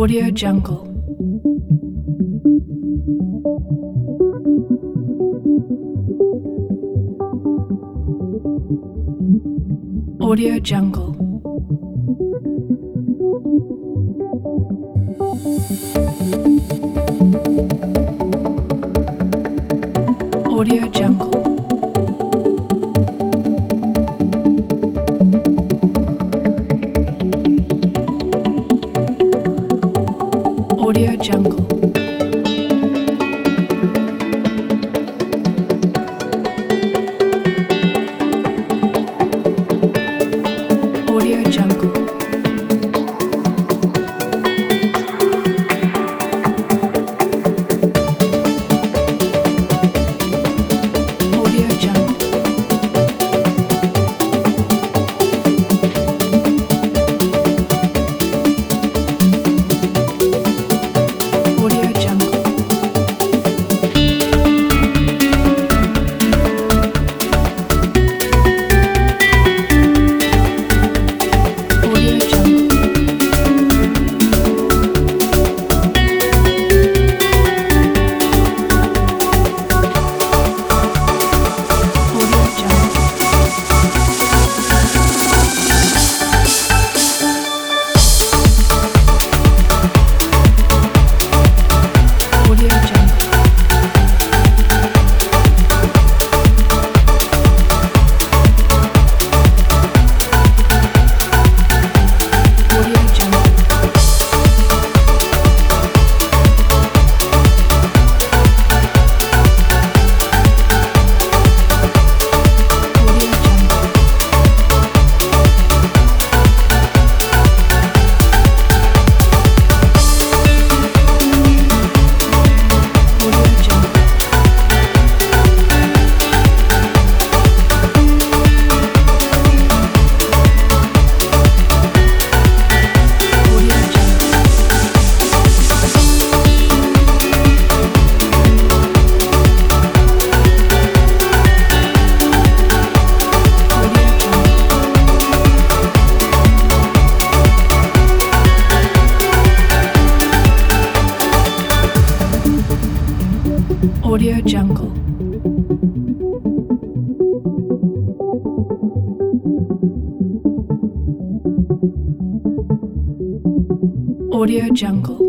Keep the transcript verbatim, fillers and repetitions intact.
Audio Jungle. Audio Jungle. Audio Jungle. Audio Jungle. Audio Jungle. Audio Jungle. Audio Jungle. Audio Jungle. Audio Jungle. Audio Jungle. Audio Jungle. Audio Jungle. Audio Jungle. Audio Jungle. Audio Jungle. Audio Jungle. Audio Jungle.